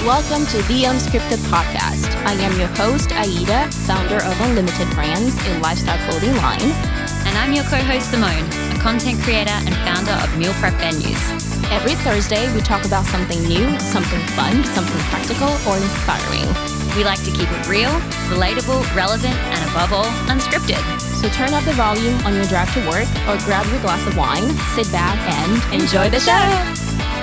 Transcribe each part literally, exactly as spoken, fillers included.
Welcome to the Unscripted Podcast. I am your host, Aida, founder of Unlimited Brands, a lifestyle clothing line. And I'm your co-host, Simone, a content creator and founder of Meal Prep Venues. Every Thursday, we talk about something new, something fun, something practical, or inspiring. We like to keep it real, relatable, relevant, and above all, unscripted. So turn up the volume on your drive to work or grab your glass of wine, sit back, and enjoy the show.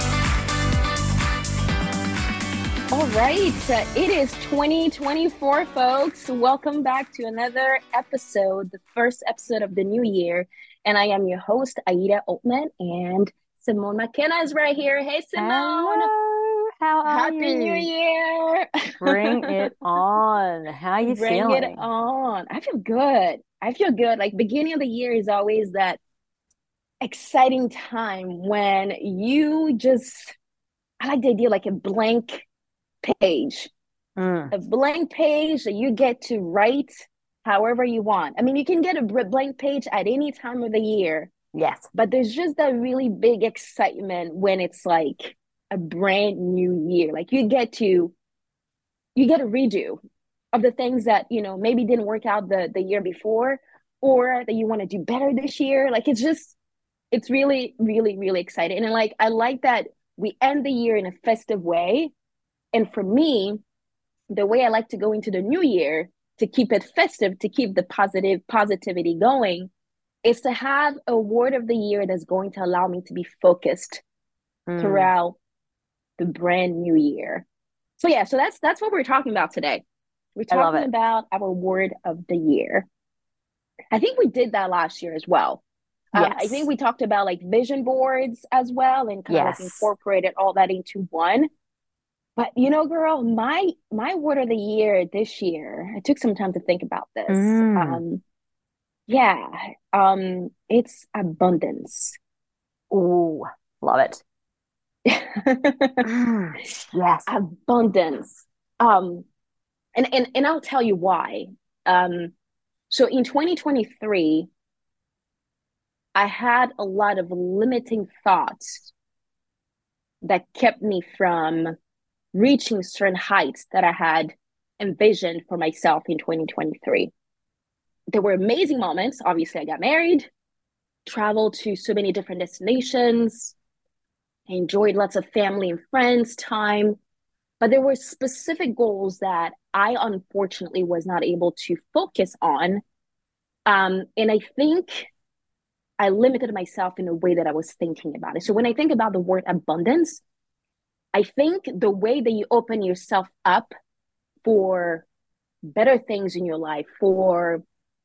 All right, uh, it is twenty twenty-four, folks. Welcome back to another episode, the first episode of the new year. And I am your host, Aida Altman, and Simone McKenna is right here. Hey, Simone. Hello. How are Happy you? Happy New Year. Bring it on. How are you Bring feeling? Bring it on. I feel good. I feel good. Like, beginning of the year is always that exciting time when you just, I like the idea like a blank page, mm. a blank page that you get to write however you want. I mean, you can get a blank page at any time of the year. Yes. But there's just that really big excitement when it's like a brand new year. Like you get to, you get a redo of the things that, you know, maybe didn't work out the, the year before, or that you want to do better this year. Like, it's just, it's really, really, really exciting. And like, I like that we end the year in a festive way. And for me, the way I like to go into the new year to keep it festive, to keep the positive positivity going, is to have a word of the year that's going to allow me to be focused mm. throughout the brand new year. So yeah, so that's that's what we're talking about today. We're talking about our word of the year. I think we did that last year as well. Yes. Um, I think we talked about like vision boards as well, and kind yes. of like incorporated all that into one. But, you know, girl, my my word of the year this year, I took some time to think about this. Mm. Um, yeah, um, it's abundance. Ooh, love it. mm. Yes. Abundance. Um, and, and, and I'll tell you why. Um, so in twenty twenty-three, I had a lot of limiting thoughts that kept me from reaching certain heights that I had envisioned for myself in twenty twenty-three. There were amazing moments. Obviously, I got married, traveled to so many different destinations, enjoyed lots of family and friends time. But there were specific goals that I unfortunately was not able to focus on. Um, and I think I limited myself in the way that I was thinking about it. So when I think about the word abundance, I think the way that you open yourself up for better things in your life, for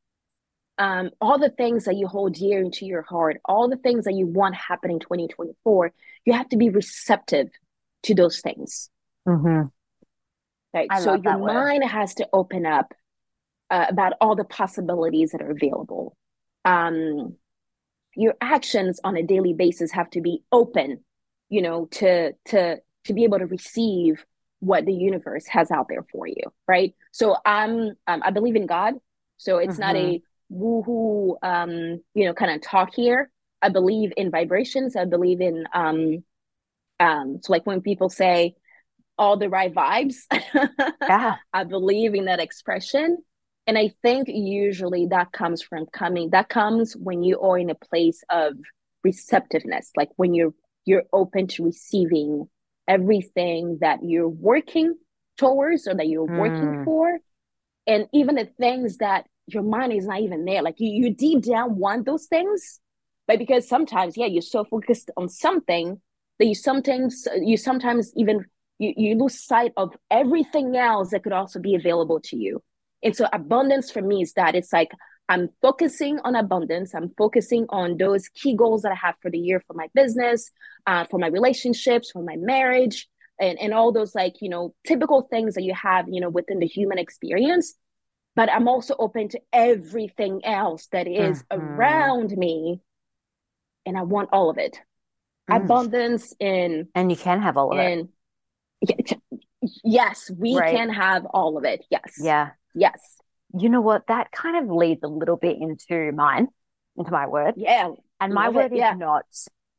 um, all the things that you hold dear into your heart, all the things that you want happen in twenty twenty-four, you have to be receptive to those things. Mm-hmm. Right? I so love your that mind word. has to open up uh, about all the possibilities that are available. Um, your actions on a daily basis have to be open, you know, to to to be able to receive what the universe has out there for you, right? So I'm, um, I believe in God. So it's mm-hmm. not a woohoo, um, you know, kind of talk here. I believe in vibrations. I believe in, um, um, so like when people say all the right vibes, yeah. I believe in that expression. And I think usually that comes from coming, that comes when you are in a place of receptiveness, like when you're, you're open to receiving everything that you're working towards or that you're mm. working for. And even the things that your mind is not even there. Like you, you deep down want those things, but because sometimes, yeah, you're so focused on something that you sometimes, you sometimes even, you, you lose sight of everything else that could also be available to you. And so abundance for me is that it's like, I'm focusing on abundance. I'm focusing on those key goals that I have for the year for my business, uh, for my relationships, for my marriage, and, and all those like, you know, typical things that you have, you know, within the human experience. But I'm also open to everything else that is mm-hmm. around me. And I want all of it. Mm. Abundance in... And you can have all of in, it. Yes, we right. can have all of it. Yes. Yeah. Yes. You know what? That kind of leads a little bit into mine, into my word. Yeah. And my word it. Yeah. is not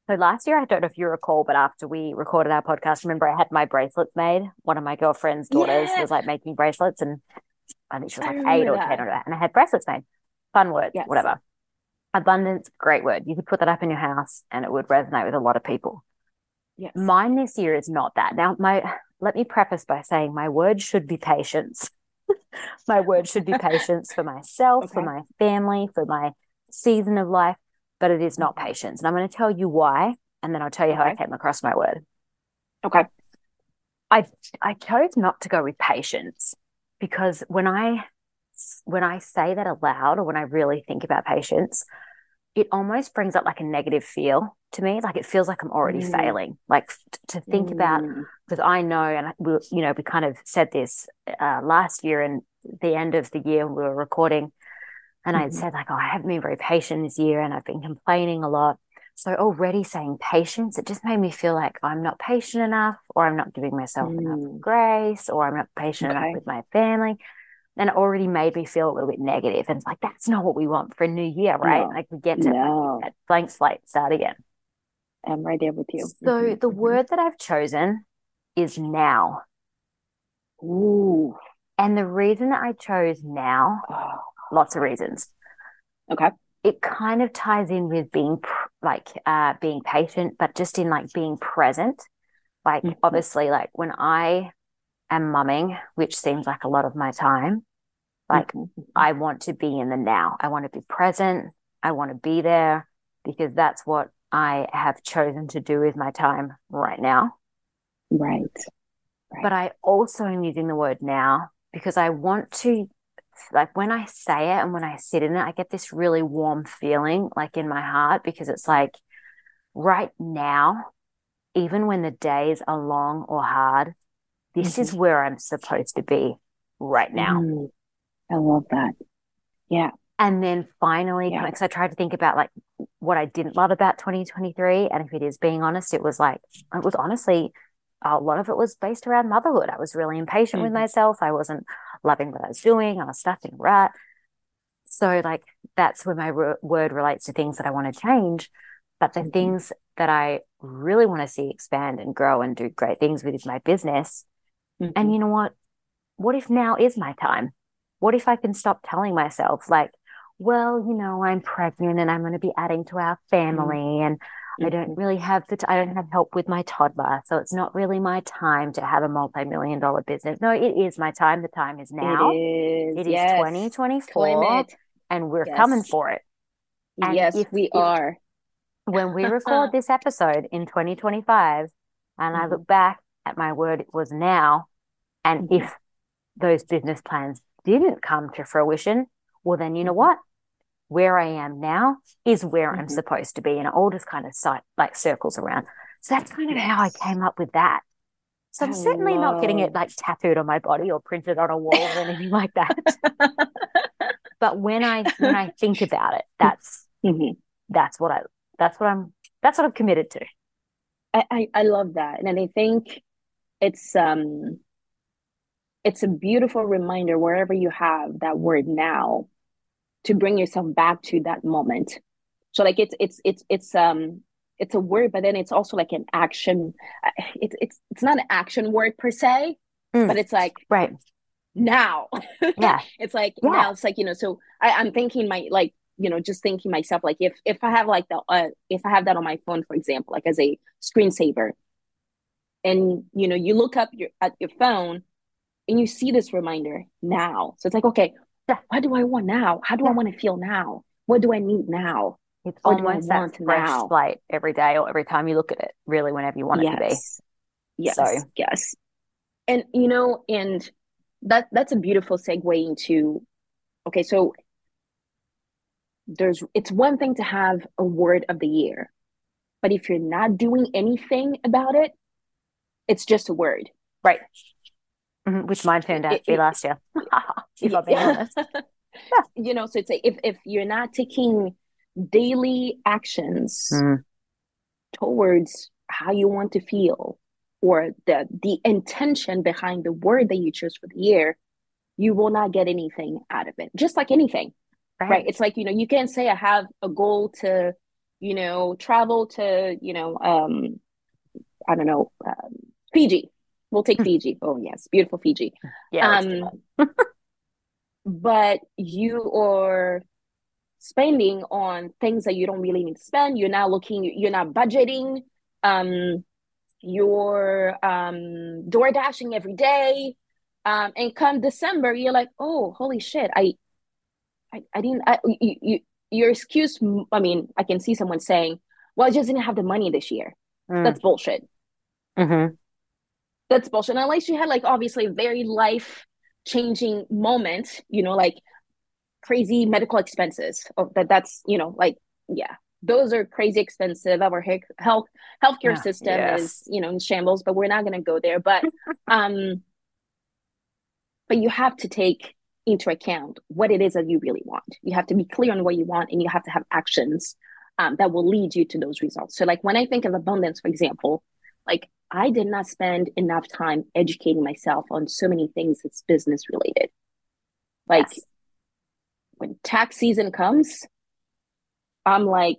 So last year, I don't know if you recall, but after we recorded our podcast, remember I had my bracelets made. One of my girlfriend's daughters Yes, was like making bracelets, and I think she was I like eight remember or ten that. or that, and I had bracelets made. Fun words, Yes. whatever. Abundance, great word. You could put that up in your house, and it would resonate with a lot of people. Yes. Mine this year is not that. Now, my let me preface by saying my word should be patience. My word should be patience for myself, okay. for my family, for my season of life, but it is not patience. And I'm going to tell you why, and then I'll tell you okay. how I came across my word. Okay. I I chose not to go with patience because when I when I say that aloud, or when I really think about patience, it almost brings up like a negative feel to me. Like it feels like I'm already mm. failing. Like t- to think mm. about, because I know, and we, you know, we kind of said this uh, last year and the end of the year when we were recording, and mm-hmm. I'd said like, oh, I haven't been very patient this year, and I've been complaining a lot. So already saying patience, it just made me feel like I'm not patient enough, or I'm not giving myself mm. enough grace, or I'm not patient okay. enough with my family. And it already made me feel a little bit negative. And it's like, that's not what we want for a new year, right? No, like we get to no. that blank slate, start again. I'm right there with you. So mm-hmm. the mm-hmm. word that I've chosen is now. Ooh. And the reason that I chose now, oh. lots of reasons. Okay. It kind of ties in with being like uh, being patient, but just in like being present. Like mm-hmm. obviously, like when I am mumming, which seems like a lot of my time, like mm-hmm. I want to be in the now. I want to be present. I want to be there because that's what I have chosen to do with my time right now. Right. right. But I also am using the word now because I want to, like when I say it and when I sit in it, I get this really warm feeling like in my heart because it's like right now, even when the days are long or hard, this mm-hmm. is where I'm supposed to be right now. Mm. I love that. Yeah. And then finally, because yeah. I tried to think about like what I didn't love about twenty twenty-three. And if it is being honest, it was like, it was honestly, a lot of it was based around motherhood. I was really impatient mm-hmm. with myself. I wasn't loving what I was doing. I was stuffing right. So like, that's where my re- word relates to things that I want to change. But the mm-hmm. things that I really want to see expand and grow and do great things with is my business. Mm-hmm. And you know what? What if now is my time? What if I can stop telling myself like, well, you know, I'm pregnant and I'm going to be adding to our family mm-hmm. and I don't really have the, t- I don't have help with my toddler. So it's not really my time to have a multi-million dollar business. No, it is my time. The time is now. It is. It yes. is twenty twenty-four and we're yes. coming for it. And yes, if, we if, are. When we record this episode in twenty twenty-five and mm-hmm. I look back at my word, it was now. And mm-hmm. if those business plans didn't come to fruition, well, then you know what? Where I am now is where mm-hmm. I'm supposed to be. And it all just kind of sight, like circles around. So that's kind of yes. how I came up with that. So I'm I certainly love... not getting it like tattooed on my body or printed on a wall or anything like that. But when I when I think about it, that's mm-hmm. that's what I that's what I'm that's what I'm committed to. I, I, I love that. And I think it's um it's a beautiful reminder wherever you have that word now to bring yourself back to that moment. So like it's it's it's it's um it's a word, but then it's also like an action. It's it's it's not an action word per se, mm. but it's like right now. Yeah, it's like yeah. now. It's like you know. So I, I'm thinking my like you know just thinking myself like if if I have like the uh, if I have that on my phone, for example, like as a screensaver, and you know you look up your at your phone and you see this reminder now. So it's like okay. What do I want now? How do yeah. I want to feel now? What do I need now? It's what almost that fresh now? Slate every day or every time you look at it, really, whenever you want yes. it to be. Yes, so. yes. And, you know, and that that's a beautiful segue into, okay, so there's, it's one thing to have a word of the year, but if you're not doing anything about it, it's just a word. Right. Mm-hmm. Which mine turned out it, to be it, last year, if I'm being honest. Yeah. You know, so it's like if, if you're not taking daily actions mm. towards how you want to feel or the the intention behind the word that you choose for the year, you will not get anything out of it. Just like anything, right? right? It's like, you know, you can't say I have a goal to you know, travel to, you know, um, I don't know, um, Fiji. We'll take Fiji. Oh yes, beautiful Fiji. Yeah, let's do Um, but you are spending on things that you don't really need to spend. You're not looking, you're not budgeting. Um, you're um, door dashing every day. Um, and come December, you're like, oh, holy shit, I, I, I didn't, I, you, you, your excuse, I mean, I can see someone saying, well, I just didn't have the money this year. that. That's bullshit. Mm. Mm-hmm. That's bullshit. Unless you had like obviously a very life changing moment, you know, like crazy medical expenses. Oh, that that's, you know, like, yeah, those are crazy expensive. Our health healthcare Yeah. system is, Yes. you know, in shambles, but we're not going to go there. But, um, but you have to take into account what it is that you really want. You have to be clear on what you want, and you have to have actions um, that will lead you to those results. So, like when I think of abundance, for example, like I did not spend enough time educating myself on so many things that's business related. Like Yes. when tax season comes, I'm like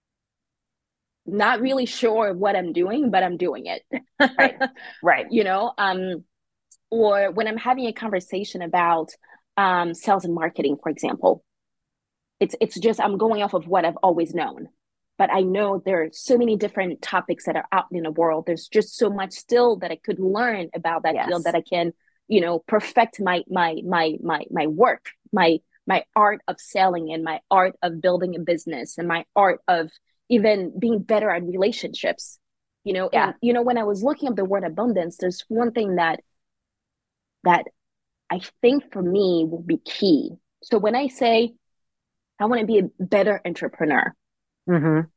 not really sure what I'm doing, but I'm doing it. Right. Right. You know, um, or when I'm having a conversation about um, sales and marketing, for example, it's it's just I'm going off of what I've always known. But I know there are so many different topics that are out in the world. There's just so much still that I could learn about that field that Yes. I can, you know, perfect my my my my my work, my my art of selling and my art of building a business and my art of even being better at relationships. You know, Yeah. and you know, when I was looking up the word abundance, there's one thing that that I think for me will be key. So when I say I want to be a better entrepreneur, Mm-hmm.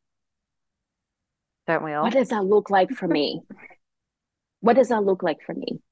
Don't we what all? does that look like for me? What does that look like for me?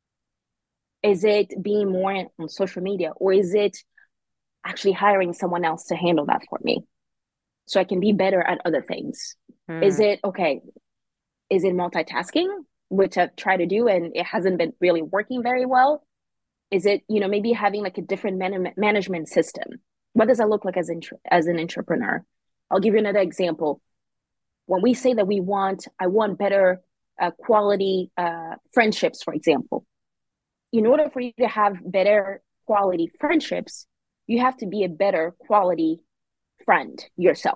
Is it being more on social media, or is it actually hiring someone else to handle that for me so I can be better at other things? Is Mm. it okay? Is it multitasking, which I've tried to do and it hasn't been really working very well? Is it, you know, maybe having like a different man- management system? What does that look like as, intra- as an entrepreneur? I'll give you another example. When we say that we want, I want better uh, quality uh, friendships, for example, in order for you to have better quality friendships, you have to be a better quality friend yourself.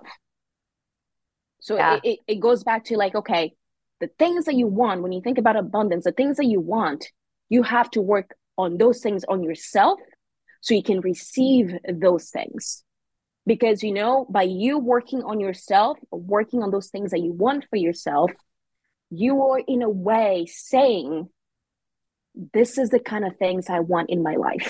So Yeah. it, it, it goes back to like, okay, the things that you want, when you think about abundance, the things that you want, you have to work on those things on yourself so you can receive those things. Because, you know, by you working on yourself, working on those things that you want for yourself, you are in a way saying, this is the kind of things I want in my life.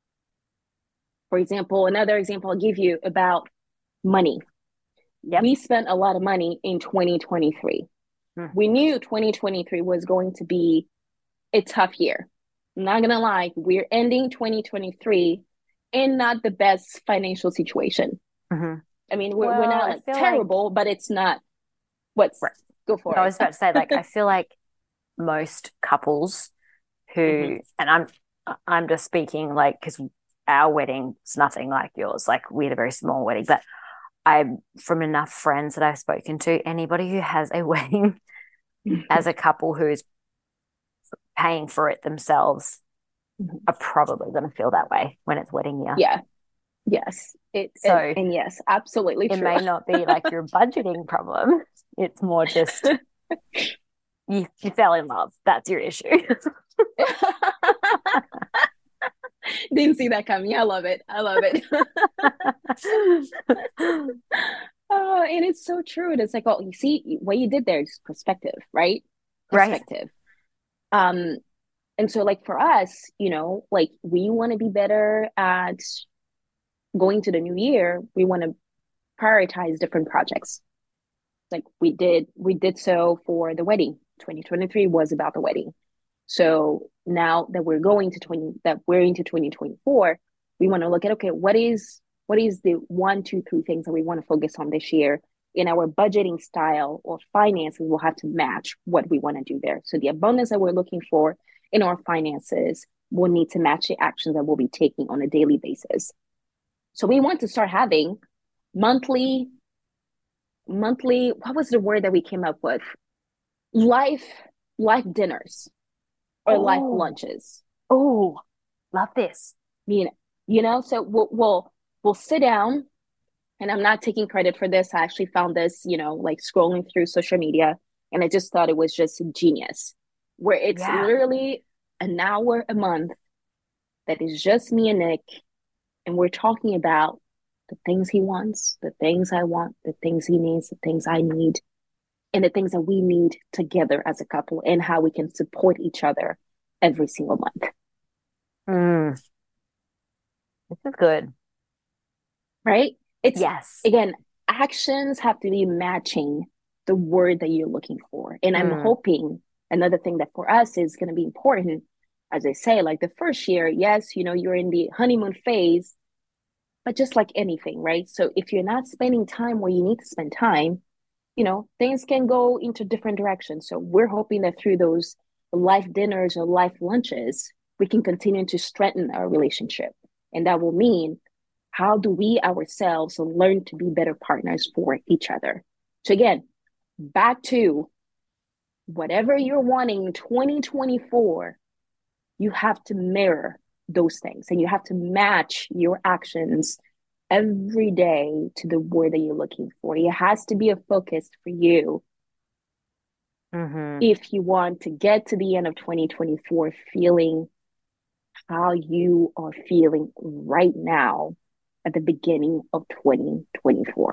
For example, another example I'll give you about money. Yep. We spent a lot of money in twenty twenty-three. Mm. We knew twenty twenty-three was going to be a tough year. I'm not going to lie, we're ending twenty twenty-three in not the best financial situation. Mm-hmm. I mean, we're, we're Well, not I like feel like, terrible, but it's not what's right. go for No, I it. was about to say, like, I feel like most couples Mm-hmm. who, and I'm, I'm just speaking like, because our wedding is nothing like yours. Like, we had a very small wedding, but I'm from enough friends that I've spoken to, anybody who has a wedding as a couple who's paying for it themselves are probably going to feel that way when it's wedding year. Yeah. Yes. It and, So and yes, absolutely it true. may not be like your budgeting problem. It's more just you, you fell in love. That's your issue. Didn't see that coming. I love it. I love it. Oh, and it's so true. And it's like, oh, you see what you did there is perspective, right? Right. Perspective. Um, and so like for us, you know, like we want to be better at going to the new year. We want to prioritize different projects. Like we did, we did so for the wedding. twenty twenty-three was about the wedding. So now that we're going to twenty, that we're into twenty twenty-four, we want to look at, okay, what is what is the one, two, three things that we want to focus on this year in our budgeting style or finances will have to match what we want to do there. So the abundance that we're looking for in our finances will need to match the actions that we'll be taking on a daily basis. So we want to start having monthly monthly, what was the word that we came up with? Life, life dinners or life Oh, lunches. oh, love this. You know, you know, so we'll we'll we'll sit down, and I'm not taking credit for this. I actually found this, you know, like scrolling through social media, and I just thought it was just genius. Where it's Yeah. literally an hour a month that is just me and Nick, and we're talking about the things he wants, the things I want, the things he needs, the things I need, and the things that we need together as a couple, and how we can support each other every single month. Mm, this is good. Right? It's Yes. again, actions have to be matching the word that you're looking for. And I'm Mm, hoping another thing that for us is going to be important, as I say, like the first year, yes, you know, you're in the honeymoon phase, but just like anything, right? So if you're not spending time where you need to spend time, you know, things can go into different directions. So we're hoping that through those life dinners or life lunches, we can continue to strengthen our relationship. And that will mean, how do we ourselves learn to be better partners for each other? So again, back to whatever you're wanting in twenty twenty-four, you have to mirror those things and you have to match your actions every day to the word that you're looking for. It has to be a focus for you mm-hmm. if you want to get to the end of twenty twenty-four feeling how you are feeling right now at the beginning of twenty twenty-four.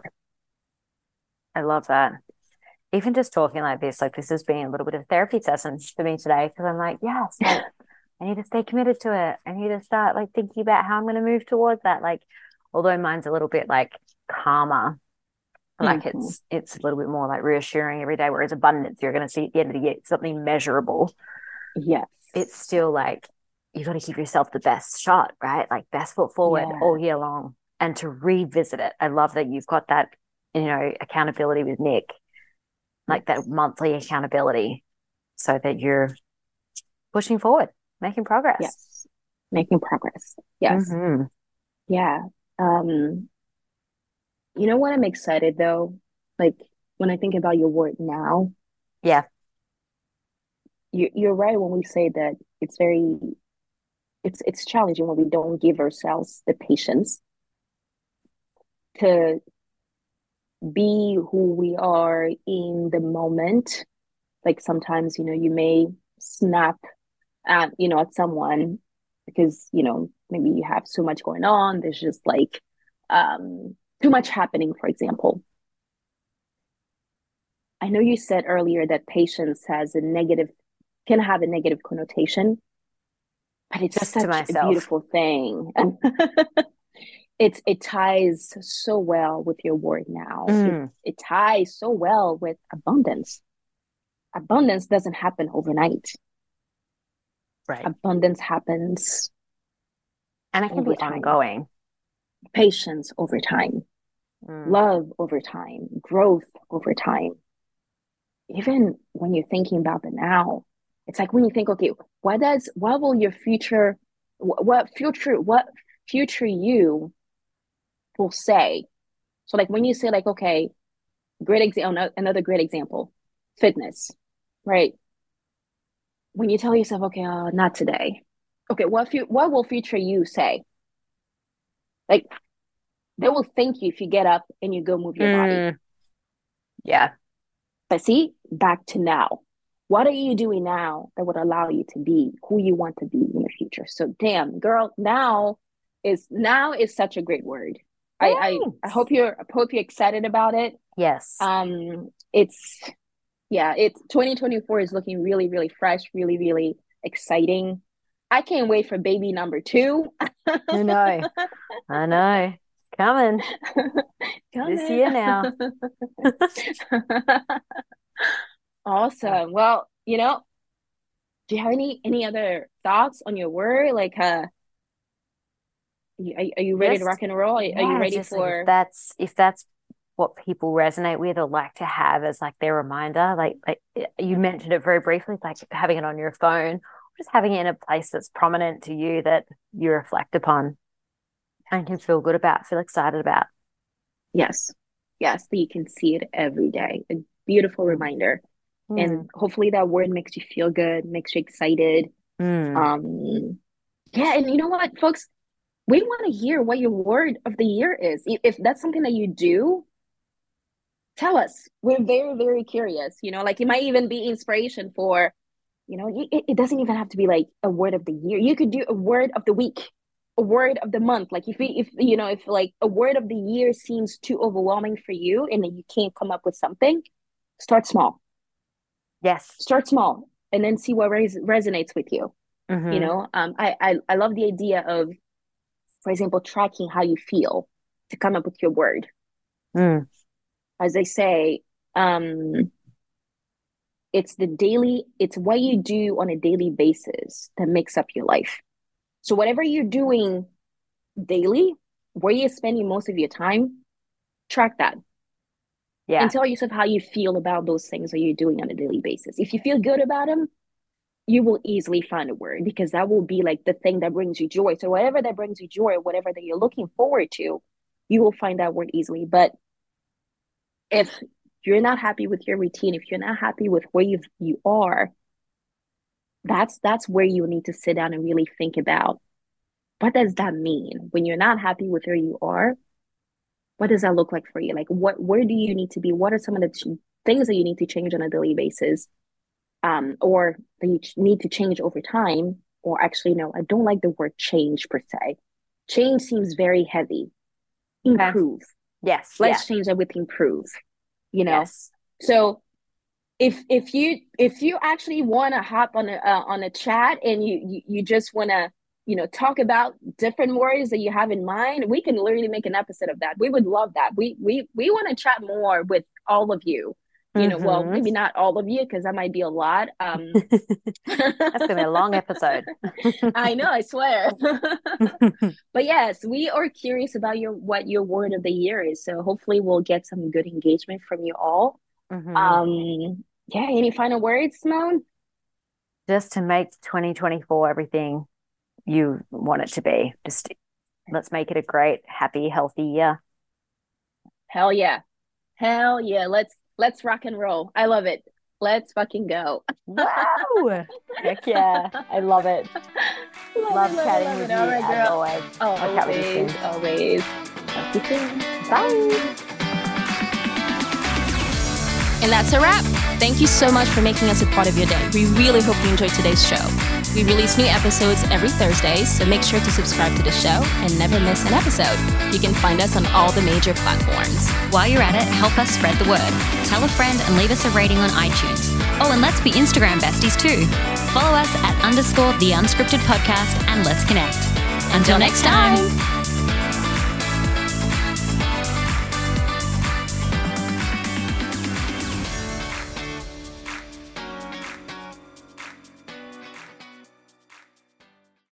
I love that. Even just talking like this, like this has been a little bit of a therapy session for me today because I'm like, yes, like I need to stay committed to it. I need to start like thinking about how I'm going to move towards that. Like, although mine's a little bit like calmer, like Mm-hmm. it's it's a little bit more like reassuring every day. Whereas abundance, you're going to see at the end of the year something measurable. Yes. It's still like you got to give yourself the best shot, right? Like best foot forward Yeah. all year long, and to revisit it. I love that you've got that, you know, accountability with Nick, like Yes. that monthly accountability, so that you're pushing forward, making progress. Yes. Making progress. Yes. Mm-hmm. Yeah. Um, you know what I'm excited though? Like when I think about your word now, Yeah. you you're right when we say that it's very it's it's challenging when we don't give ourselves the patience to be who we are in the moment. Like sometimes, you know, you may snap at, you know, at someone because, you know, maybe you have so much going on. There's just like um too much happening, for example. I know you said earlier that patience has a negative, can have a negative connotation, but it's Just to such a myself. beautiful thing. it's it ties so well with your word now. It Mm, it ties so well with abundance. Abundance doesn't happen overnight. right. Abundance happens And it can over be time. ongoing. Patience over time. Mm, Love over time. Growth over time. Even when you're thinking about the now, it's like when you think, okay, what does what will your future what future what future you will say? So like when you say like, okay, great example, another great example, fitness, right? When you tell yourself, okay, uh, not today. Okay, what fu- what will future you say? Like they will thank you if you get up and you go move your body. mm, yeah. But see, back to now. What are you doing now that would allow you to be who you want to be in the future? So damn, girl, now is now is such a great word. I I, I Thanks. hope you're I hope you're excited about it. Yes. Um it's yeah, it's twenty twenty-four is looking really, really fresh, really, really exciting. I can't wait for baby number two. I know. I know. It's coming this Coming. year now. Uh, Awesome. Well, you know, do you have any any other thoughts on your word? Like, uh, are, are you ready to just rock and roll? Are, are you yeah, ready just like if for? that's if that's what people resonate with or like to have as like their reminder, like, like you mentioned it very briefly, like having it on your phone, just having it in a place that's prominent to you that you reflect upon and can feel good about, feel excited about. Yes, Yes, that you can see it every day. A beautiful Mm. reminder. Mm. And hopefully that word makes you feel good, makes you excited. Mm. Um, yeah, and you know what, folks? We want to hear what your word of the year is. If that's something that you do, tell us. We're very, very curious. You know, like it might even be inspiration for, you know, it, it doesn't even have to be like a word of the year. You could do a word of the week, a word of the month. Like if we, if you know, if like a word of the year seems too overwhelming for you and then you can't come up with something, start small. Yes. Start small and then see what res- resonates with you. Mm-hmm. You know, um, I, I I love the idea of, for example, tracking how you feel to come up with your word. Mm. As I say, um, it's the daily, it's what you do on a daily basis that makes up your life. So whatever you're doing daily, where you're spending most of your time, track that. Yeah. And tell yourself how you feel about those things that you're doing on a daily basis. If you feel good about them, you will easily find a word because that will be like the thing that brings you joy. So whatever that brings you joy, whatever that you're looking forward to, you will find that word easily. But if you're not happy with your routine, if you're not happy with where you you are, that's that's where you need to sit down and really think about, what does that mean when you're not happy with where you are? What does that look like for you? Like what where do you need to be? What are some of the ch- things that you need to change on a daily basis? Um, or that you ch- need to change over time? Or actually, no, I don't like the word change per se. Change seems very heavy. Improve. Okay. Yes. Let's yeah. change that with improve. You know. Yes. So if if you if you actually want to hop on a uh, on a chat and you you, you just want to, you know, talk about different words that you have in mind, we can literally make an episode of that. We would love that. We we we want to chat more with all of you. You know, mm-hmm. Well, maybe not all of you because that might be a lot. Um, That's gonna be a long episode. I know, I swear. But yes, we are curious about your what your word of the year is. So hopefully we'll get some good engagement from you all. Mm-hmm. Um, yeah, any final words, Simone? Just to make twenty twenty-four everything you want it to be. Just let's make it a great, happy, healthy year. Hell yeah. Hell yeah. Let's let's rock and roll. I love it. Let's fucking go. Wow. Heck yeah. I love it. Love, love it, chatting love with it. you All right, as always. Oh, I'll always, chat with you soon. Always. Talk to you soon. Bye. And that's a wrap. Thank you so much for making us a part of your day. We really hope you enjoyed today's show. We release new episodes every Thursday, so make sure to subscribe to the show and never miss an episode. You can find us on all the major platforms. While you're at it, help us spread the word. Tell a friend and leave us a rating on iTunes. Oh, and let's be Instagram besties too. Follow us at underscore the unscripted podcast and let's connect. Until next time.